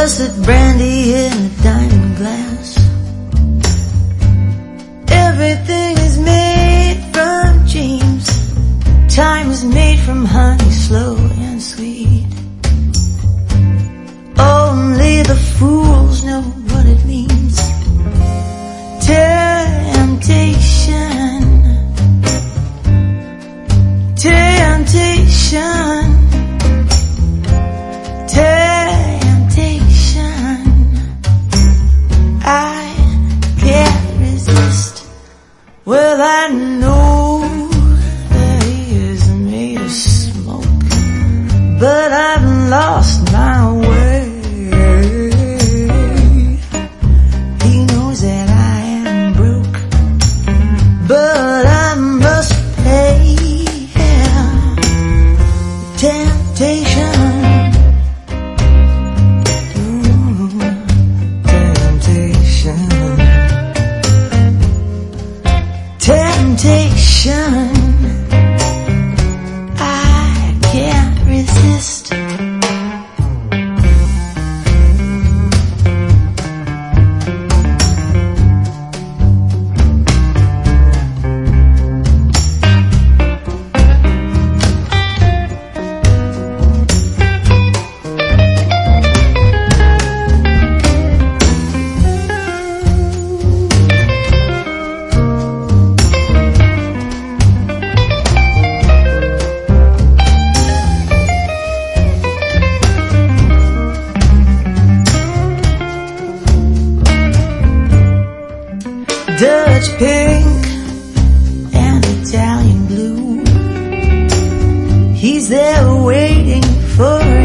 Russet brandy in a diamond glass. Everything is made from dreams. Time is made from honey, slow and sweet. Only the fools know what it means. Temptation, temptation, temptation. I can't resist. Well, I know that he is made of smoke, but I've lost my way. He knows that I am broke, but I must pay temptation. Temptation, I can't resist. Dutch pink and Italian blue. He's there waiting for